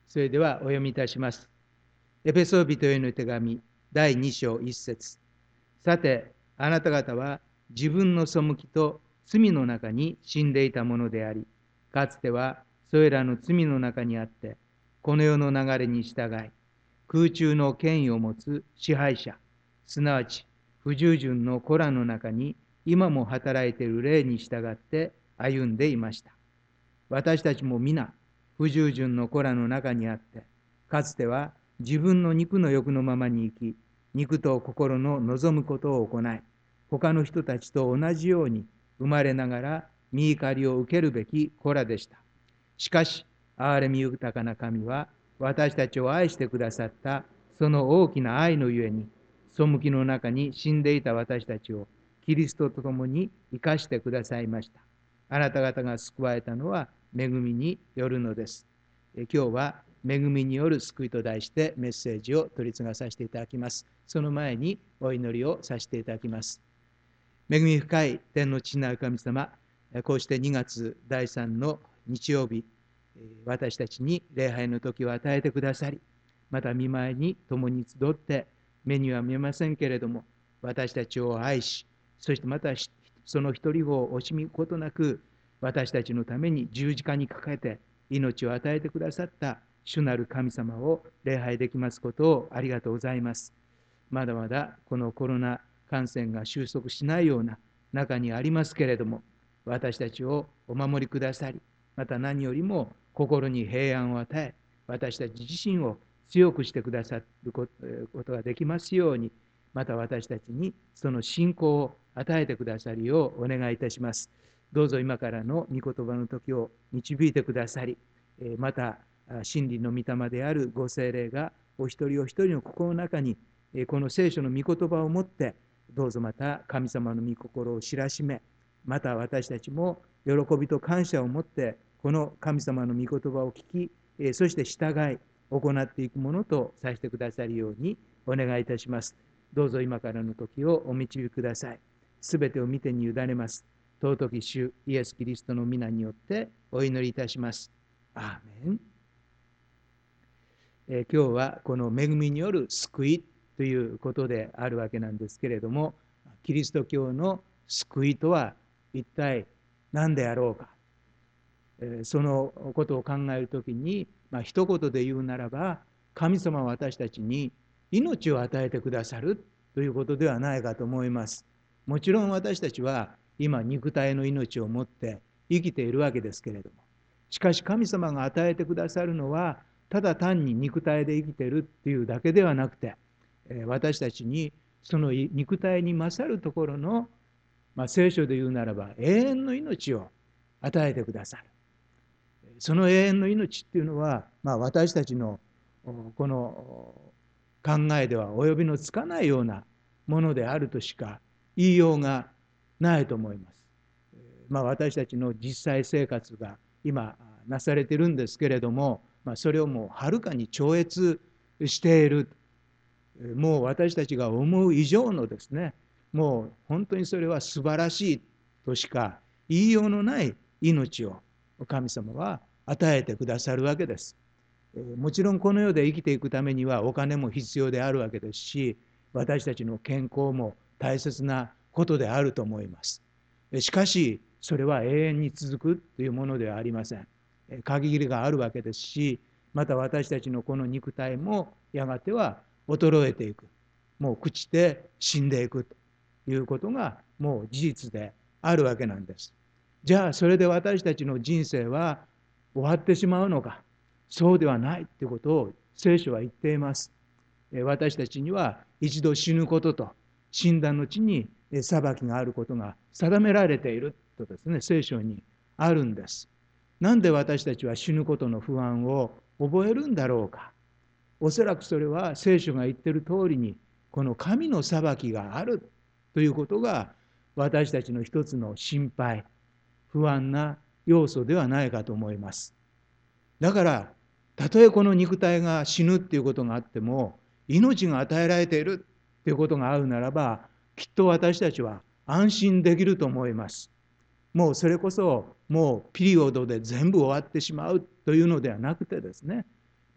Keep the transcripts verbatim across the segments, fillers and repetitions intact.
それではお読みいたします。エペソビトへの手紙だいに章いち節。さて、あなた方は自分の背きと罪の中に死んでいたものであり、かつてはそれらの罪の中にあって、この世の流れに従い、空中の権威を持つ支配者、すなわち不従順の子らの中に今も働いている霊に従って歩んでいました。私たちも皆、不従順の子らの中にあって、かつては自分の肉の欲のままに生き、肉と心の望むことを行い、他の人たちと同じように生まれながら見怒りを受けるべき子らでした。しかし、憐れみ豊かな神は、私たちを愛してくださったその大きな愛のゆえに、背きの中に死んでいた私たちをキリストと共に生かしてくださいました。あなた方が救われたのは恵みによるのです。今日は恵みによる救いと題してメッセージを取り次がさせていただきます。その前にお祈りをさせていただきます。恵み深い天の父なる神様、こうしてにがつだいさんの日曜日、私たちに礼拝の時を与えてくださり、また見舞いに共に集って、目には見えませんけれども、私たちを愛し、そしてまたその一人子を惜しむことなく、私たちのために十字架にかけて命を与えてくださった主なる神様を礼拝できますことをありがとうございます。まだまだこのコロナ感染が収束しないような中にありますけれども、私たちをお守りくださり、また何よりも心に平安を与え、私たち自身を強くしてくださることができますように、また私たちにその信仰を与えてくださるようお願いいたします。どうぞ今からの御言葉の時を導いてくださり、また真理の御霊であるご聖霊がお一人お一人の心の中にこの聖書の御言葉を持って、どうぞまた神様の御心を知らしめ、また私たちも喜びと感謝を持ってこの神様の御言葉を聞き、そして従い行っていくものとさせてくださるようにお願いいたします。どうぞ今からの時をお導きください。すべてを見てに委ねます。尊き主イエス・キリストの皆によってお祈りいたします。アーメン。えー、今日はこの恵みによる救いということであるわけなんですけれども、キリスト教の救いとは一体何であろうか。えー、そのことを考えるときに、まあ、一言で言うならば、神様は私たちに命を与えてくださるということではないかと思います。もちろん私たちは今肉体の命を持って生きているわけですけれども、しかし神様が与えてくださるのはただ単に肉体で生きているっていうだけではなくて、私たちにその肉体に勝るところの、まあ、聖書で言うならば永遠の命を与えてくださる。その永遠の命っていうのは、まあ、私たちのこの考えでは及びのつかないようなものであるとしか言いようがないと思います。まあ、私たちの実際生活が今なされているんですけれども、まあ、それをもうはるかに超越している。もう私たちが思う以上のですね、もう本当にそれは素晴らしいとしか言いようのない命を神様は与えてくださるわけです。もちろんこの世で生きていくためにはお金も必要であるわけですし、私たちの健康も大切なことであると思います。しかしそれは永遠に続くというものではありません。限りがあるわけですし、また私たちのこの肉体もやがては衰えていく、もう朽ちて死んでいくということがもう事実であるわけなんです。じゃあそれで私たちの人生は終わってしまうのか。そうではないということを聖書は言っています。私たちには一度死ぬことと死んだ後に裁きがあることが定められているとですね、聖書にあるんです。なんで私たちは死ぬことの不安を覚えるんだろうか。おそらくそれは聖書が言っている通りに、この神の裁きがあるということが私たちの一つの心配、不安な要素ではないかと思います。だからたとえこの肉体が死ぬっていうことがあっても、命が与えられているっていうことがあるならば、きっと私たちは安心できると思います。もうそれこそもうピリオドで全部終わってしまうというのではなくてですね、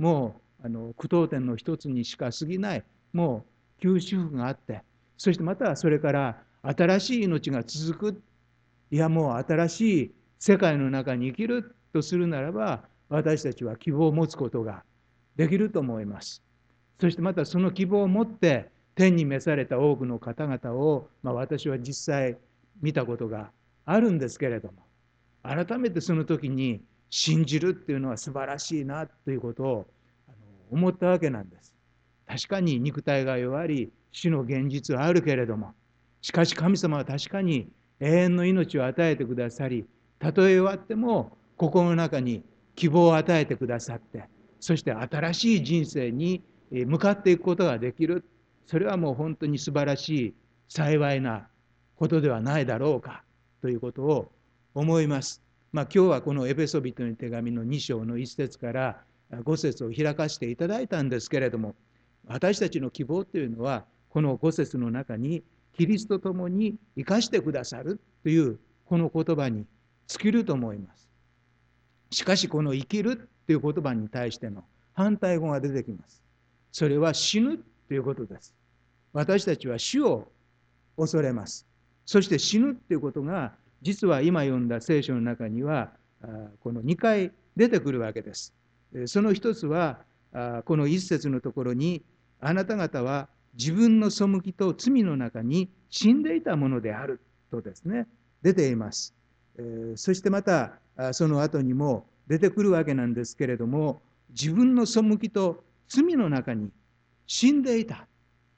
もうあの句読点の一つにしか過ぎないもう休止符があって、そしてまたそれから新しい命が続く、いやもう新しい世界の中に生きるとするならば、私たちは希望を持つことができると思います。そしてまたその希望を持って天に召された多くの方々を、まあ、私は実際見たことがあるんですけれども、改めてその時に信じるっていうのは素晴らしいなということを思ったわけなんです。確かに肉体が弱り死の現実はあるけれども、しかし神様は確かに永遠の命を与えてくださり、たとえ弱っても心の中に希望を与えてくださって、そして新しい人生に向かっていくことができる。それはもう本当に素晴らしい幸いなことではないだろうかということを思います。まあ、今日はこのエペソビトの手紙のに章のいち節からご節を開かせていただいたんですけれども、私たちの希望というのはこのご節の中にキリストと共に生かしてくださるというこの言葉に尽きると思います。しかしこの生きるという言葉に対しての反対語が出てきます。それは死ぬということです。私たちは死を恐れます。そして死ぬということが実は今読んだ聖書の中にはこのにかい出てくるわけです。その一つはこの一節のところに、あなた方は自分の背きと罪の中に死んでいたものであるとですね、出ています。そしてまたその後にも出てくるわけなんですけれども、自分の背きと罪の中に死んでいた。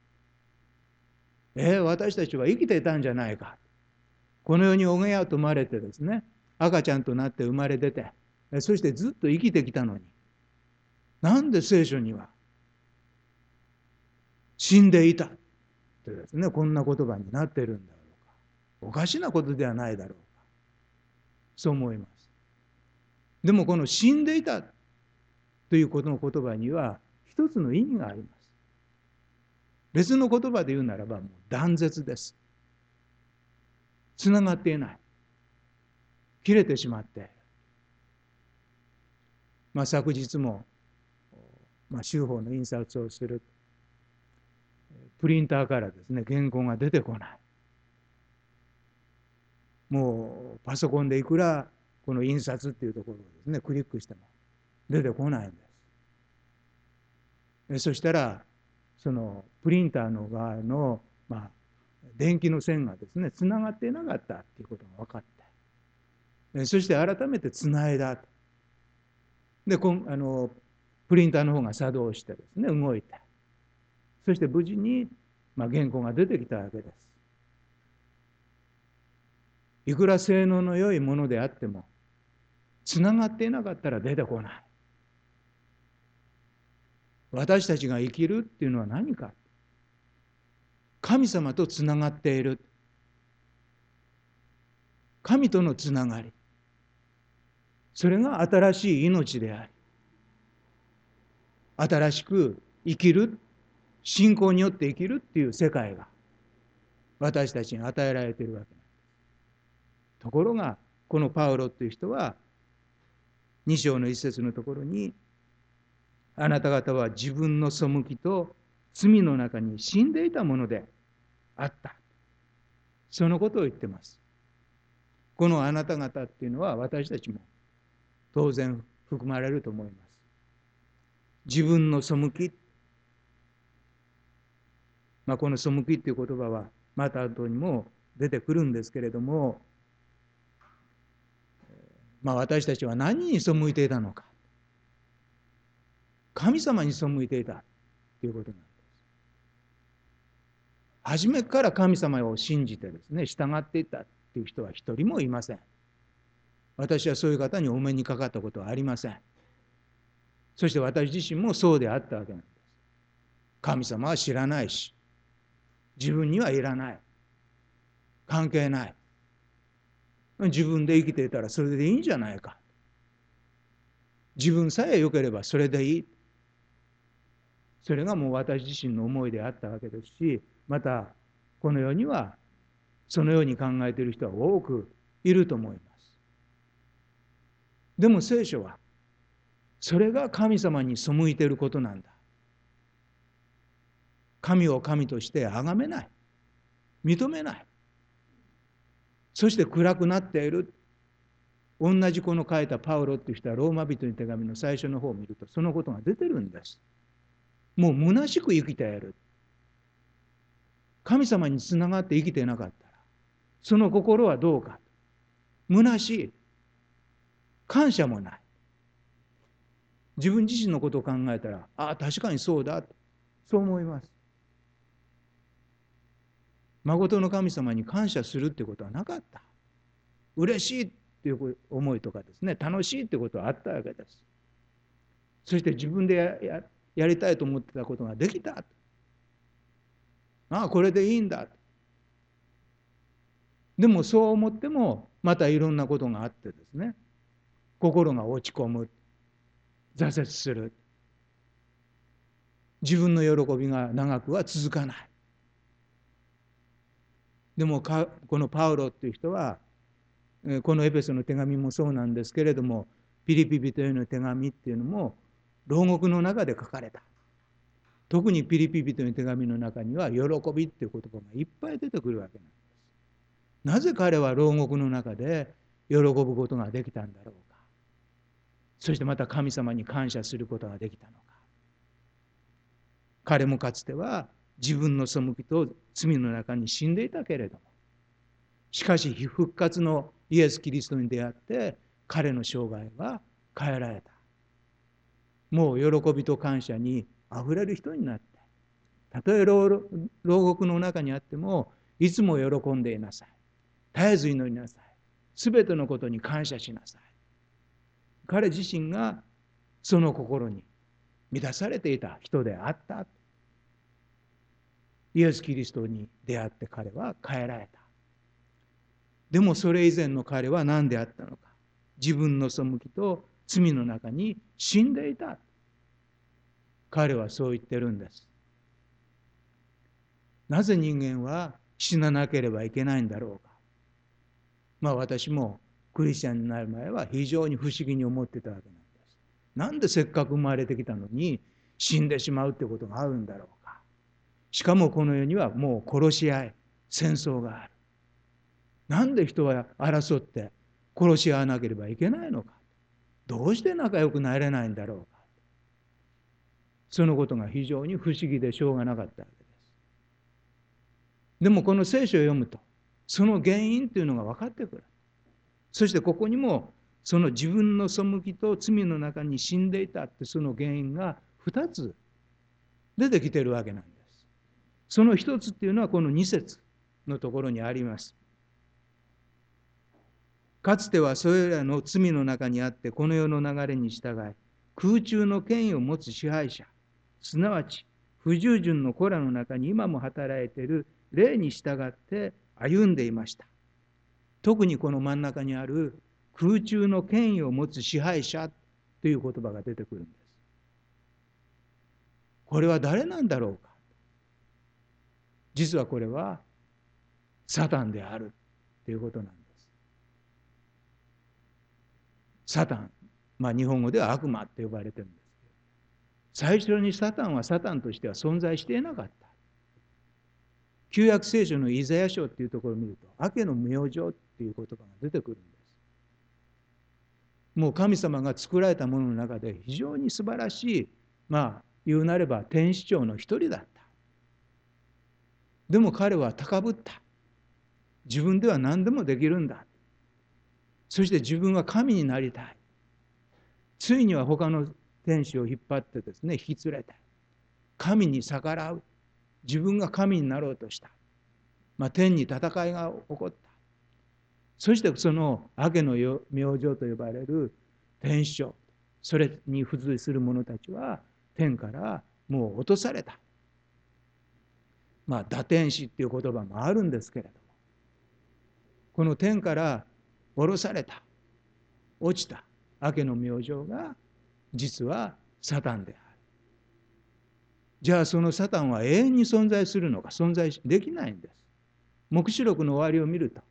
えー、私たちは生きていたんじゃないか。この世におげやと生まれてですね、赤ちゃんとなって生まれ出て、そしてずっと生きてきたのに、なんで聖書には死んでいたってですね、こんな言葉になっているんだろうか。おかしなことではないだろうか。そう思います。でもこの死んでいたということの言葉には一つの意味があります。別の言葉で言うならばもう断絶です。つながっていない。切れてしまって。まあ、昨日も、まあ、州法の印刷をするプリンターからですね、原稿が出てこない。もうパソコンでいくらこの印刷っていうところをですね、クリックしても出てこないんです。そしたらそのプリンターの側の、まあ、電気の線がですねつながっていなかったっていうことが分かって、そして改めてつないだ。でこんあのプリンターの方が作動してですね動いて、そして無事に、まあ、原稿が出てきたわけです。いくら性能の良いものであってもつながっていなかったら出てこない。私たちが生きるっていうのは何か。神様とつながっている。神とのつながり。それが新しい命であり、新しく生きる、信仰によって生きるっていう世界が私たちに与えられているわけなんです。ところがこのパウロっていう人はに章の一節のところに、あなた方は自分の背きと罪の中に死んでいたものであった。そのことを言ってます。このあなた方っていうのは私たちも当然含まれると思います。自分の背き、まあ、この背きっていう言葉はまた後にも出てくるんですけれども、まあ、私たちは何に背いていたのか。神様に背いていたということなんです。初めから神様を信じてですね従っていたっていう人は一人もいません。私はそういう方にお目にかかったことはありません。そして私自身もそうであったわけなんです。神様は知らないし、自分にはいらない、関係ない、自分で生きていたらそれでいいんじゃないか、自分さえ良ければそれでいい、それがもう私自身の思いであったわけですし、またこの世にはそのように考えている人は多くいると思います。でも聖書はそれが神様に背いていることなんだ。神を神として崇めない。認めない。そして暗くなっている。同じこの書いたパウロっていう人はローマ人の手紙の最初の方を見るとそのことが出てるんです。もう虚しく生きている。神様につながって生きてなかったらその心はどうか。虚しい。感謝もない。自分自身のことを考えたら、ああ、確かにそうだ。そう思います。誠の神様に感謝するってことはなかった。嬉しいっていう思いとかですね、楽しいってことはあったわけです。そして自分で や, や, やりたいと思ってたことができた。ああ、これでいいんだ。でもそう思っても、またいろんなことがあってですね、心が落ち込む。挫折する。自分の喜びが長くは続かない。でもこのパウロっていう人はこのエペソの手紙もそうなんですけれども、ピリピ人への手紙っていうのも牢獄の中で書かれた。特にピリピ人の手紙の中には喜びっていう言葉がいっぱい出てくるわけなんです。なぜ彼は牢獄の中で喜ぶことができたんだろうか。そしてまた神様に感謝することができたのか。彼もかつては自分の背きと罪の中に死んでいたけれども、しかし復活のイエス・キリストに出会って彼の生涯は変えられた。もう喜びと感謝にあふれる人になって、たとえ牢獄の中にあってもいつも喜んでいなさい。絶えず祈りなさい。すべてのことに感謝しなさい。彼自身がその心に満たされていた人であった。イエス・キリストに出会って彼は変えられた。でもそれ以前の彼は何であったのか。自分の背きと罪の中に死んでいた。彼はそう言ってるんです。なぜ人間は死ななければいけないんだろうか。まあ私もクリスチャンになる前は非常に不思議に思ってたわけなんです。なんでせっかく生まれてきたのに死んでしまうってことがあるんだろうか。しかもこの世にはもう殺し合い、戦争がある。なんで人は争って殺し合わなければいけないのか。どうして仲良くなれないんだろうか。そのことが非常に不思議でしょうがなかったわけです。でもこの聖書を読むと、その原因というのが分かってくる。そしてここにも、その自分の背きと罪の中に死んでいたってその原因がふたつ出てきているわけなんです。そのひとつっていうのはこのに節のところにあります。かつてはそれらの罪の中にあってこの世の流れに従い、空中の権威を持つ支配者、すなわち不従順の子らの中に今も働いている霊に従って歩んでいました。特にこの真ん中にある空中の権威を持つ支配者という言葉が出てくるんです。これは誰なんだろうか。実はこれはサタンであるということなんです。サタン、まあ日本語では悪魔って呼ばれてるんですけど、最初にサタンはサタンとしては存在していなかった。旧約聖書のイザヤ書っていうところを見ると、悪の明星っていう言葉が出てくるんです。もう神様が作られたものの中で非常に素晴らしい、まあ言うなれば天使長の一人だった。でも彼は高ぶった。自分では何でもできるんだ。そして自分は神になりたい。ついには他の天使を引っ張ってですね、引き連れて神に逆らう。自分が神になろうとした。まあ、天に戦いが起こった。そしてその悪の明星と呼ばれる天使長、それに付随する者たちは天からもう落とされた。まあ堕天使っていう言葉もあるんですけれども、この天から降ろされた、落ちた悪の明星が実はサタンである。じゃあそのサタンは永遠に存在するのか。存在できないんです。黙示録の終わりを見ると、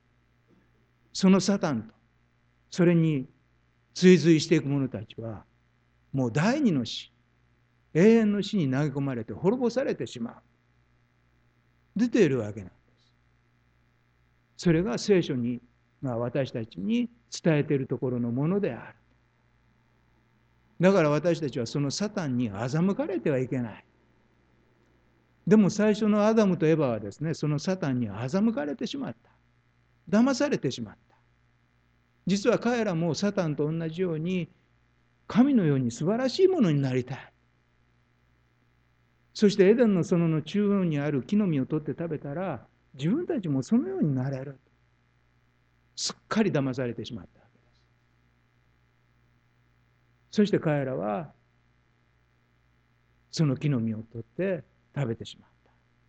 そのサタンとそれに追随していく者たちはもう第二の死、永遠の死に投げ込まれて滅ぼされてしまう。出ているわけなんです。それが聖書に、まあ、私たちに伝えているところのものである。だから私たちはそのサタンに欺かれてはいけない。でも最初のアダムとエバはですね、そのサタンに欺かれてしまった。騙されてしまった。実は彼らもサタンと同じように神のように素晴らしいものになりたい。そしてエデンの園の中央にある木の実を取って食べたら自分たちもそのようになれる。すっかり騙されてしまったわけです。そして彼らはその木の実を取って食べてしまった。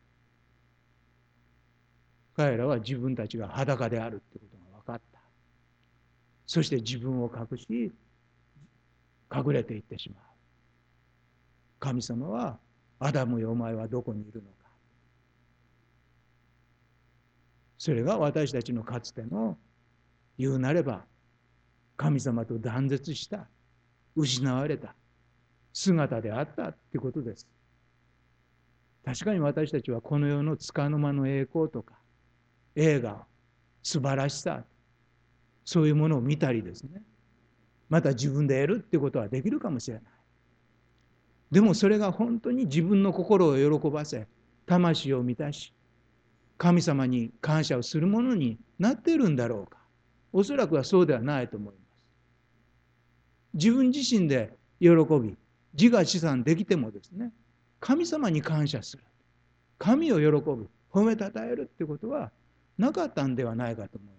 彼らは自分たちが裸であるということが分かった。そして自分を隠し隠れていってしまう。神様はアダムよ、お前はどこにいるのか。それが私たちのかつての言うなれば神様と断絶した失われた姿であったということです。確かに私たちはこの世の束の間の栄光とか映画、素晴らしさ、そういうものを見たりですね、また自分で得るっていうことはできるかもしれない。でもそれが本当に自分の心を喜ばせ、魂を満たし、神様に感謝をするものになっているんだろうか。おそらくはそうではないと思います。自分自身で喜び、自我自賛できてもですね、神様に感謝する。神を喜ぶ、褒めたたえるってことはなかったんではないかと思います。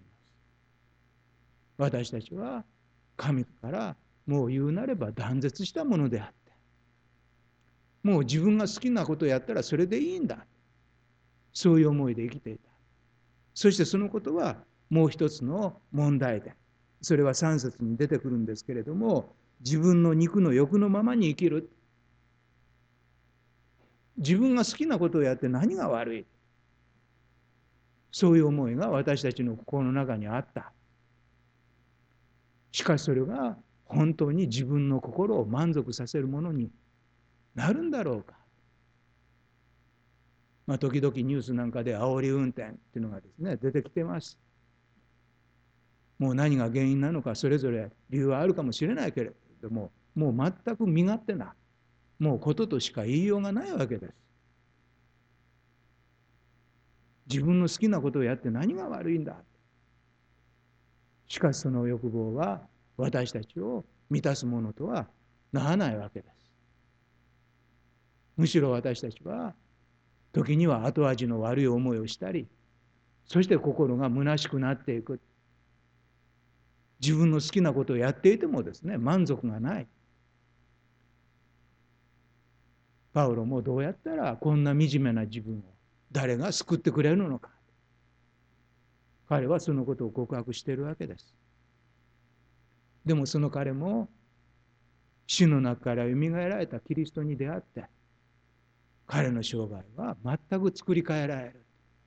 私たちは神からもう言うなれば断絶したものであって、もう自分が好きなことをやったらそれでいいんだ。そういう思いで生きていた。そしてそのことはもう一つの問題で、それはさん節に出てくるんですけれども、自分の肉の欲のままに生きる。自分が好きなことをやって何が悪い。そういう思いが私たちの心の中にあった。しかしそれが本当に自分の心を満足させるものになるんだろうか。まあ、時々ニュースなんかで煽り運転っていうのがですね、出てきてます。もう何が原因なのかそれぞれ理由はあるかもしれないけれども、もう全く身勝手な、もうこととしか言いようがないわけです。自分の好きなことをやって何が悪いんだ。しかしその欲望は私たちを満たすものとはならないわけです。むしろ私たちは時には後味の悪い思いをしたり、そして心が虚しくなっていく。自分の好きなことをやっていてもですね、満足がない。パウロもどうやったらこんな惨めな自分を誰が救ってくれるのか。彼はそのことを告白しているわけです。でもその彼も死の中からよみがえられたキリストに出会って、彼の生涯は全く作り変えられる。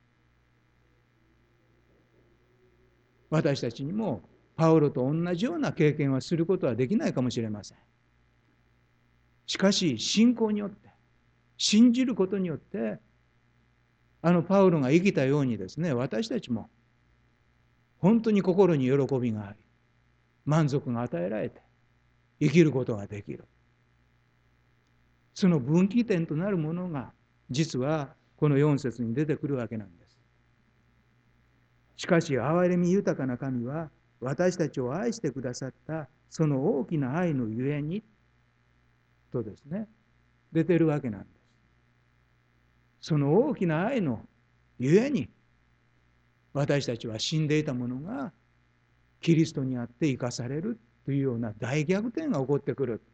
私たちにもパウロと同じような経験はすることはできないかもしれません。しかし信仰によって、信じることによって、あのパウロが生きたようにですね、私たちも本当に心に喜びがあり、満足が与えられて生きることができる。その分岐点となるものが実はこのよん節に出てくるわけなんです。しかし憐れみ豊かな神は私たちを愛してくださったその大きな愛のゆえにとですね、出てるわけなんです。その大きな愛のゆえに私たちは死んでいたものがキリストにあって生かされるというような大逆転が起こってくる。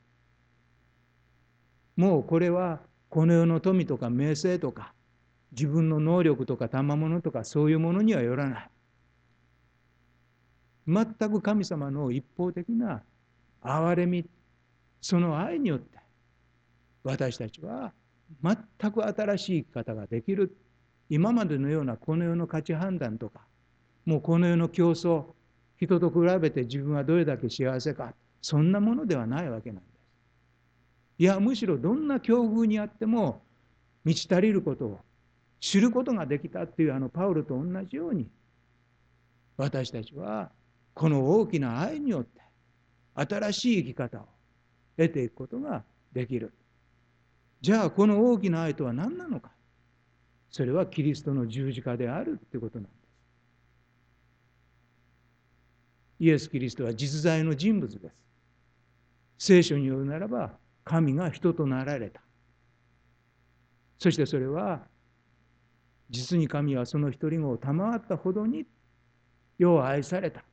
もうこれはこの世の富とか名声とか自分の能力とか賜物とかそういうものにはよらない。全く神様の一方的な憐れみ、その愛によって私たちは全く新しい生き方ができる。今までのようなこの世の価値判断とか、もうこの世の競争、人と比べて自分はどれだけ幸せか、そんなものではないわけなんです。 いや、むしろどんな境遇にあっても満ち足りることを知ることができたっていうあのパウロと同じように、私たちはこの大きな愛によって新しい生き方を得ていくことができる。じゃあこの大きな愛とは何なのか。それはキリストの十字架であるということなんです。イエス・キリストは実在の人物です。聖書によるならば神が人となられた。そしてそれは実に神はその一人子を賜ったほどに世を愛された。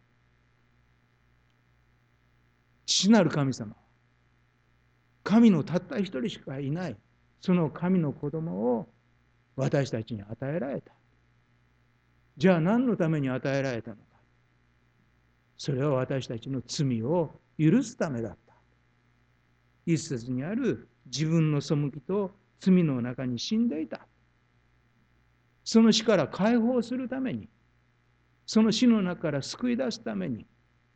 父なる神様は神のたった一人しかいないその神の子供を私たちに与えられた。じゃあ何のために与えられたのか。それは私たちの罪を許すためだった。一節にある自分の背きと罪の中に死んでいた。その死から解放するために、その死の中から救い出すために、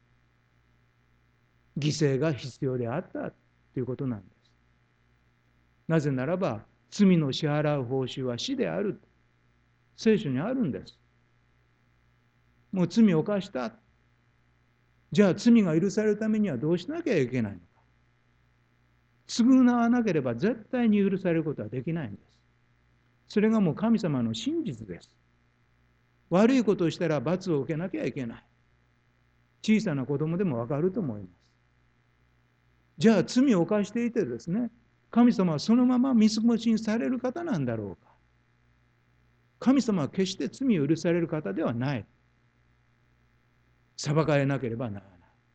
犠牲が必要であったということなんです。なぜならば、罪の支払う報酬は死である。聖書にあるんです。もう罪を犯した。じゃあ罪が許されるためにはどうしなきゃいけないのか。償わなければ絶対に許されることはできないんです。それがもう神様の真実です。悪いことをしたら罰を受けなきゃいけない。小さな子供でもわかると思います。じゃあ罪を犯していてですね、神様はそのまま見過ごしにされる方なんだろうか。神様は決して罪を許される方ではない。裁かれなければならない。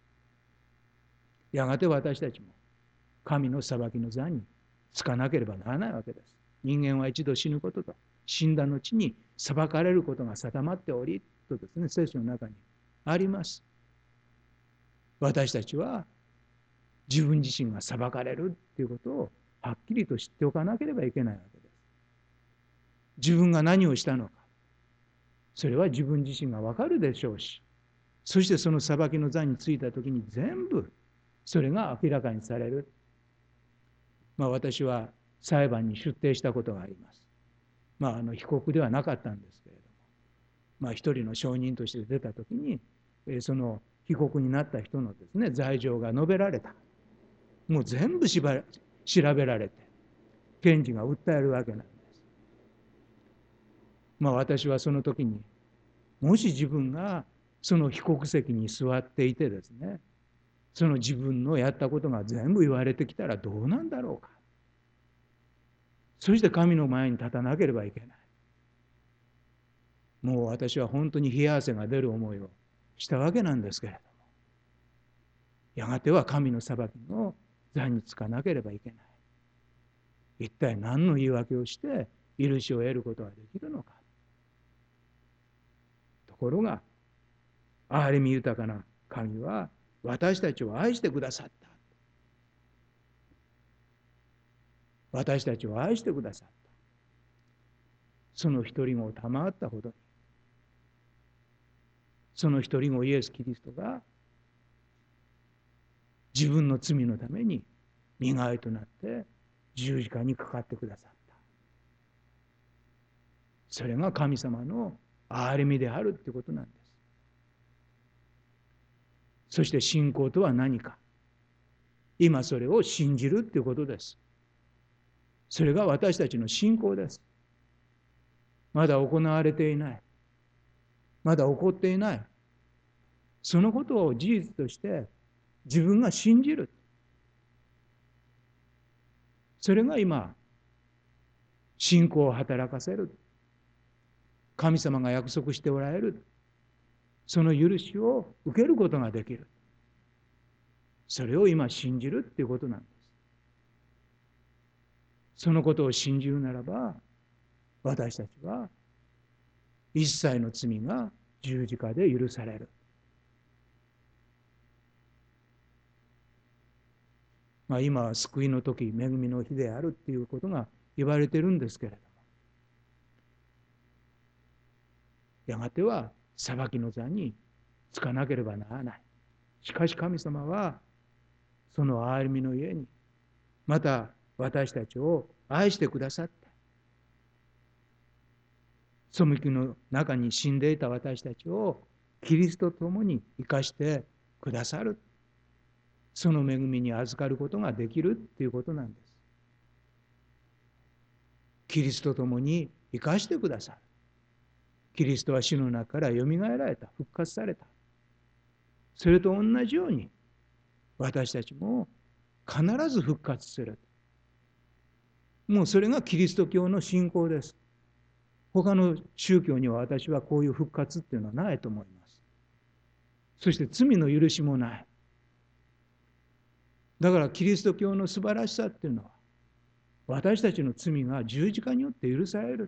やがて私たちも神の裁きの座につかなければならないわけです。人間は一度死ぬことと、死んだ後に裁かれることが定まっておりとですね、聖書の中にあります。私たちは自分自身が裁かれるということをはっきりと知っておかなければいけないわけです。自分が何をしたのか、それは自分自身がわかるでしょうし、そしてその裁きの座についたときに全部それが明らかにされる。まあ、私は裁判に出廷したことがあります。まあ、あの被告ではなかったんですけれども、まあ、一人の証人として出たときに、その被告になった人のですね、罪状が述べられた。もう全部しば調べられて、検事が訴えるわけなんです。まあ、私はその時に、もし自分がその被告席に座っていてですね、その自分のやったことが全部言われてきたらどうなんだろうか。そして神の前に立たなければいけない。もう私は本当に冷や汗が出る思いをしたわけなんですけれども、やがては神の裁きの座につかなければいけない。一体何の言い訳をして許しを得ることができるのか。ところが、憐れみ豊かな神は私たちを愛してくださった。私たちを愛してくださった。その一人子を賜ったほどに、その一人子イエス・キリストが自分の罪のために身代わりとなって十字架にかかってくださった。それが神様の憐れみであるということなんです。そして信仰とは何か。今それを信じるということです。それが私たちの信仰です。まだ行われていない。まだ起こっていない。そのことを事実として自分が信じる。それが今、信仰を働かせる。神様が約束しておられる。その許しを受けることができる。それを今信じるっていうことなんです。そのことを信じるならば、私たちは一切の罪が十字架で許される。まあ、今は救いの時、恵みの日であるっていうことが言われてるんですけれども、やがては裁きの座につかなければならない。しかし神様はその憐れみの家にまた私たちを愛してくださって、背きの中に死んでいた私たちをキリストと共に生かしてくださる。その恵みに預かることができるっていうことなんです。キリストと共に生かしてくださる。キリストは死の中からよみがえられた、復活された。それと同じように私たちも必ず復活する。もうそれがキリスト教の信仰です。他の宗教には私はこういう復活っていうのはないと思います。そして罪の許しもない。だからキリスト教の素晴らしさっていうのは、私たちの罪が十字架によって許される。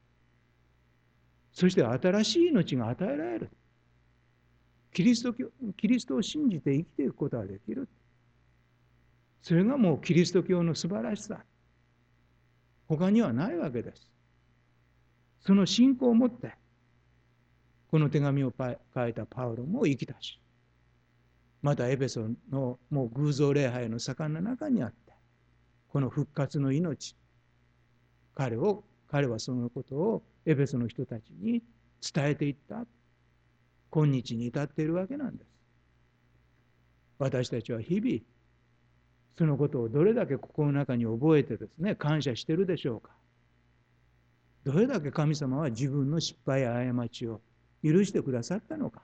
そして新しい命が与えられる。キリスト教、キリストを信じて生きていくことができる。それがもうキリスト教の素晴らしさ。他にはないわけです。その信仰を持って、この手紙を書いたパウロも生きたし、またエペソのもう偶像礼拝の盛んな中にあって、この復活の命、彼を、彼はそのことをエペソの人たちに伝えていった。今日に至っているわけなんです。私たちは日々、そのことをどれだけ心の中に覚えてですね、感謝しているでしょうか。どれだけ神様は自分の失敗や過ちを許してくださったのか。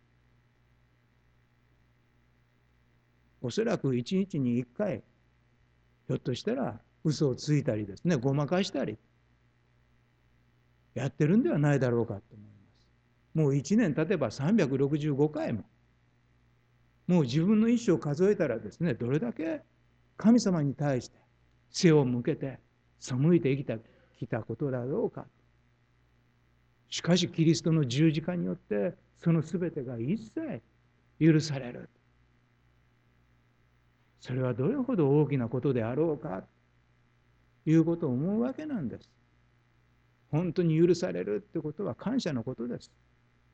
おそらく一日に一回、ひょっとしたら嘘をついたりですね、ごまかしたり、やってるんではないだろうかと思います。もう一年経てばさんびゃくろくじゅうごかいも、もう自分の一生を数えたらですね、どれだけ神様に対して背を向けて背いてきた、きたことだろうか。しかしキリストの十字架によってそのすべてが一切許される。それはどれほど大きなことであろうかということを思うわけなんです。本当に許されるってことは感謝のことです。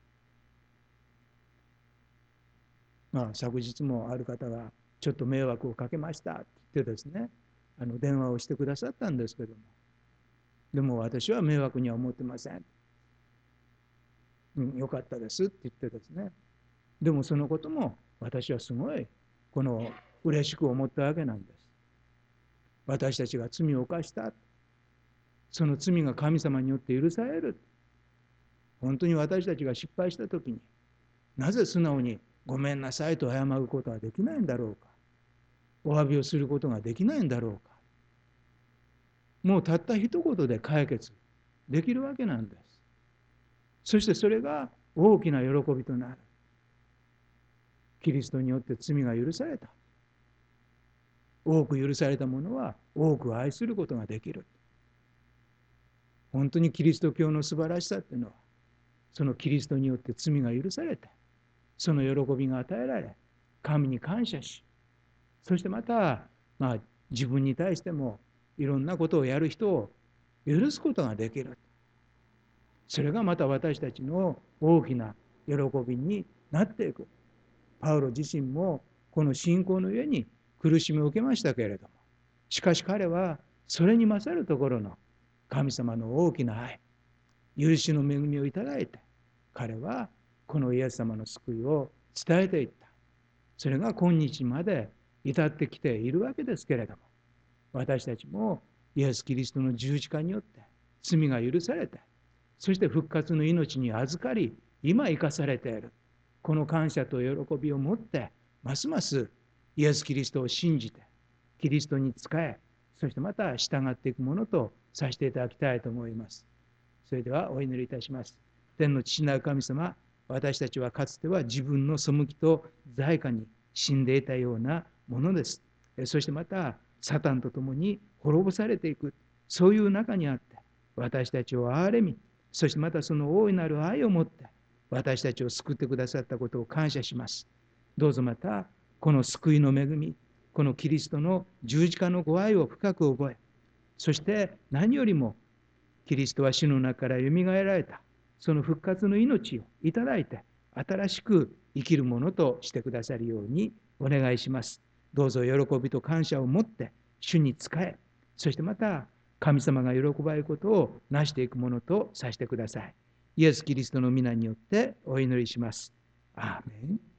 まあ、昨日もある方がちょっと迷惑をかけましたって言ってですね、あの電話をしてくださったんですけども、でも私は迷惑には思ってません。うん、よかったですって言ってですね、でもそのことも私はすごいこの嬉しく思ったわけなんです。私たちが罪を犯した、その罪が神様によって許される。本当に私たちが失敗したときに、なぜ素直にごめんなさいと謝ることはできないんだろうか。お詫びをすることができないんだろうか。もうたった一言で解決できるわけなんです。そしてそれが大きな喜びとなる。キリストによって罪が許された。多く許された者は多く愛することができる。本当にキリスト教の素晴らしさっていうのは、そのキリストによって罪が許されて、その喜びが与えられ、神に感謝し、そしてまた、まあ、自分に対してもいろんなことをやる人を許すことができる。それがまた私たちの大きな喜びになっていく。パウロ自身もこの信仰の上に苦しみを受けましたけれども、しかし彼はそれに勝るところの神様の大きな愛、許しの恵みをいただいて、彼はこのイエス様の救いを伝えていった。それが今日まで至ってきているわけですけれども、私たちもイエス・キリストの十字架によって罪が許されて、そして復活の命に預かり、今生かされている。この感謝と喜びを持って、ますますイエス・キリストを信じて、キリストに仕え、そしてまた従っていくものとさせていただきたいと思います。それではお祈りいたします。天の父なる神様、私たちはかつては自分の背きと罪過に死んでいたようなものです。そしてまたサタンと共に滅ぼされていく、そういう中にあって、私たちを憐れみ、そしてまたその大いなる愛を持って私たちを救ってくださったことを感謝します。どうぞまたこの救いの恵み、このキリストの十字架のご愛を深く覚え、そして何よりもキリストは死の中からよみがえられた、その復活の命をいただいて新しく生きるものとしてくださるようにお願いします。どうぞ喜びと感謝を持って主に仕え、そしてまた神様が喜ばれることを成していくものとさせてください。イエス・キリストの皆によってお祈りします。アーメン。